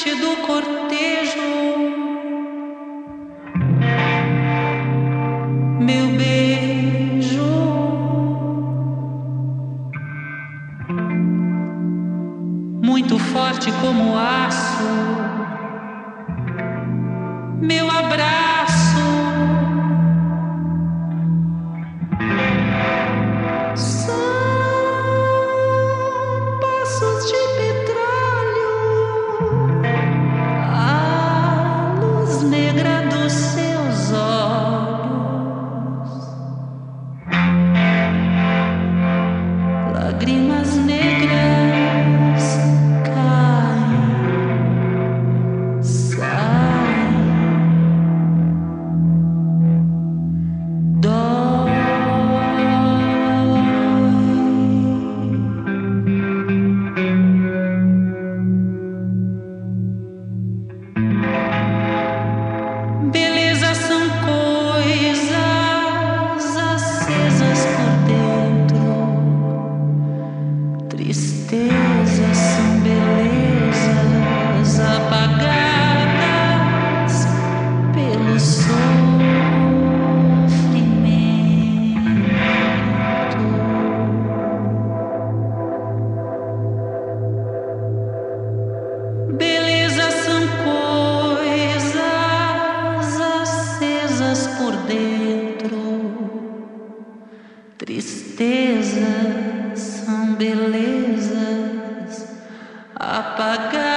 triste do cortejo, meu beijo, muito forte como aço, meu abraço, são poços de petróleo, a luz negra dos seus olhos, lágrimas negras caem, saem, dói. Beleza são coisas acesas por dentro, tristezas são belezas apagadas pelo sofrimento. Beleza são coisas acesas por dentro, tristezas são belezas apagadas